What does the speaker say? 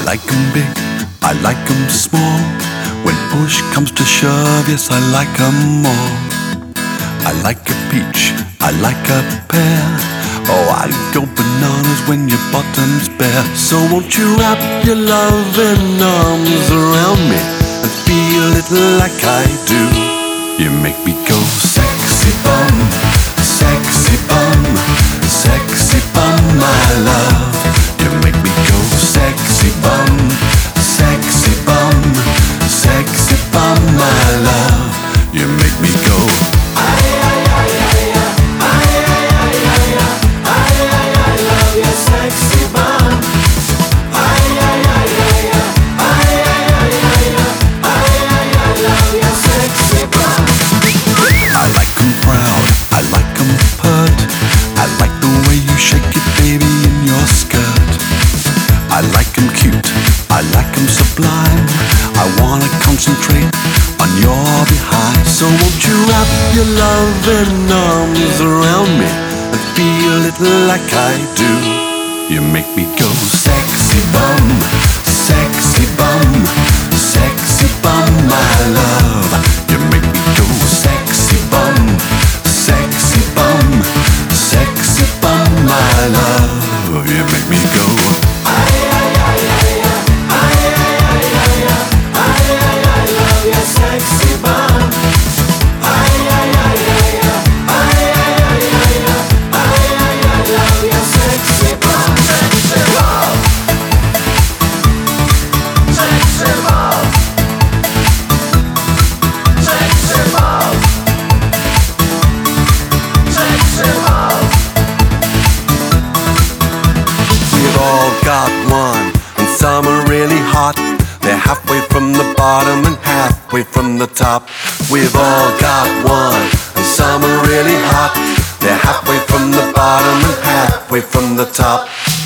like 'em big, I like 'em small. When push comes to shove, yes, I like 'em all. I like a peach, I like a pear. Oh, I go bananas when your bottom's bare. So won't you wrap your loving arms around me and feel it like I do? You make me go sexy bum, sexy bum, sexy bum, my love. You make me go sexy bum, sexy bum, sexy bum, my love. You make me go sexy bum. I like 'em proud, I like 'em pert. I like the way you shake it, baby, in your skirt. I like 'em cute, I like 'em sublime. I wanna concentrate on your behind. So won't you wrap your loving arms around me and feel it like I do? You make me go sexy bum, sexy bum, sexy bum, my love. You make me go sexy bum, sexy bum, sexy bum, my love. You make me go sexy bum. Sexy bum. We've all got one, and some are really hot. They're halfway from the bottom and halfway from the top. We've all got one, and some are really hot. They're halfway from the bottom and halfway from the top.